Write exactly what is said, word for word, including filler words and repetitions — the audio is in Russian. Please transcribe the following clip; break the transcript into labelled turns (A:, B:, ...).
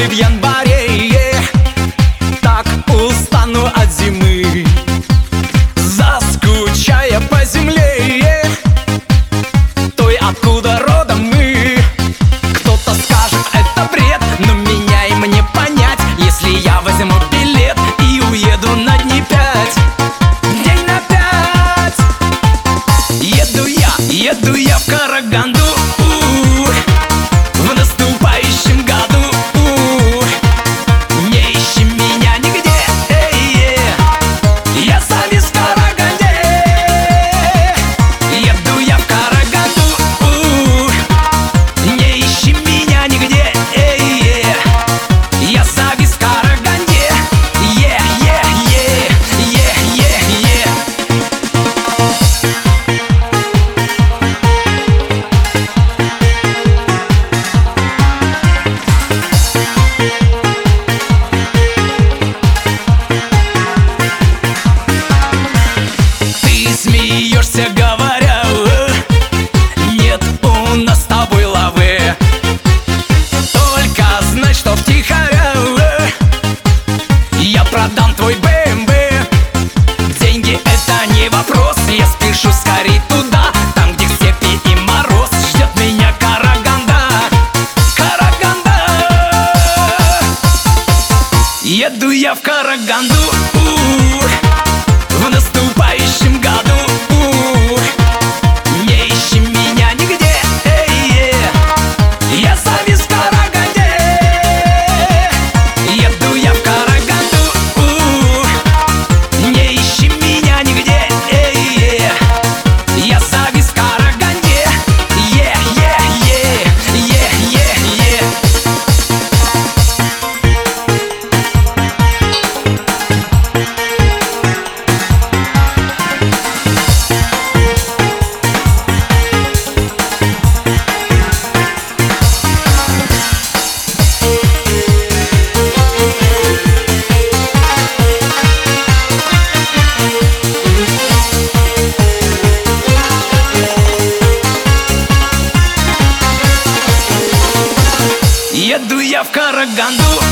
A: в январе. Так устану от зимы, заскучая по земле, той, откуда родом мы. Кто-то скажет, это бред, но меня им не понять, если я возьму билет и уеду на дни пять. День на пять. Еду я, еду я в Караганду в наступающем году. Не ищи меня нигде, эй, я завис в Караганде. Еду я в Караганду, не ищи меня нигде, эй, я завис в Караганде. Е, е, е, е, е, е. Ты смеешься, говоря, нет у нас с тобой лавы. Только знай, что втихаря я продам твой бэ эм вэ. Деньги — это не вопрос, я спешу скорей туда, там, где степи и мороз. Ждет меня Караганда, Караганда. Еду я в Караганду в наступающем году. Не ищи меня нигде, эй, я завис в Караганде. Еду я в Караганду, не ищи меня нигде, эй, я завис в Караганде. Е, е, е, е, е, е. Еду я в Караганду